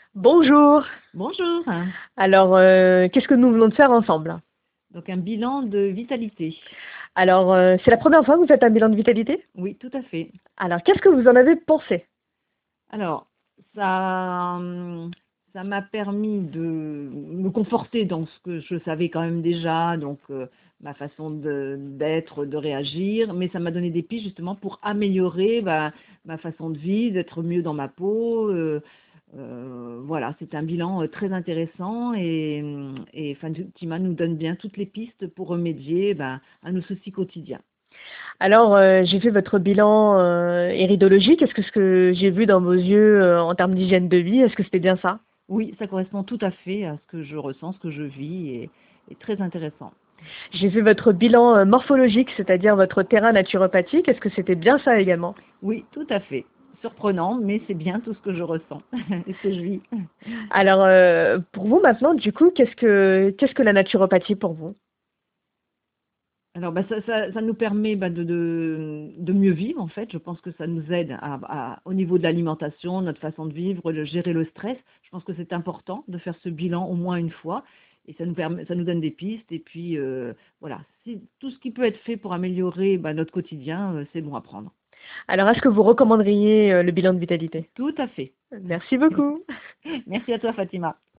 Bonjour. Bonjour. Alors, qu'est-ce que nous venons de faire ensemble? Donc un bilan de vitalité. Alors, c'est la première fois que vous faites un bilan de vitalité? Oui, tout à fait. Alors, qu'est-ce que vous en avez pensé? Alors, ça, ça m'a permis de me conforter dans ce que je savais quand même déjà, donc ma façon d'être, de réagir, mais ça m'a donné des pistes justement pour améliorer ma façon de vivre, d'être mieux dans ma peau. Voilà, c'est un bilan très intéressant et Fatima nous donne bien toutes les pistes pour remédier à nos soucis quotidiens. Alors, j'ai fait votre bilan iridologique. Est-ce que ce que j'ai vu dans vos yeux en termes d'hygiène de vie, est-ce que c'était bien ça? Oui, ça correspond tout à fait à ce que je ressens, ce que je vis et très intéressant. J'ai fait votre bilan morphologique, c'est-à-dire votre terrain naturopathique. Est-ce que c'était bien ça également? Oui, tout à fait. Surprenant, mais c'est bien tout ce que je ressens et ce que je vis. Alors, pour vous maintenant, du coup, qu'est-ce que la naturopathie pour vous? Alors, ça nous permet de mieux vivre, en fait. Je pense que ça nous aide au niveau de l'alimentation, notre façon de vivre, de gérer le stress. Je pense que c'est important de faire ce bilan au moins une fois. Et ça nous permet, ça nous donne des pistes. Et puis, voilà, si, tout ce qui peut être fait pour améliorer notre quotidien, c'est bon à prendre. Alors, est-ce que vous recommanderiez le bilan de vitalité? Tout à fait. Merci beaucoup. Merci à toi, Fatima.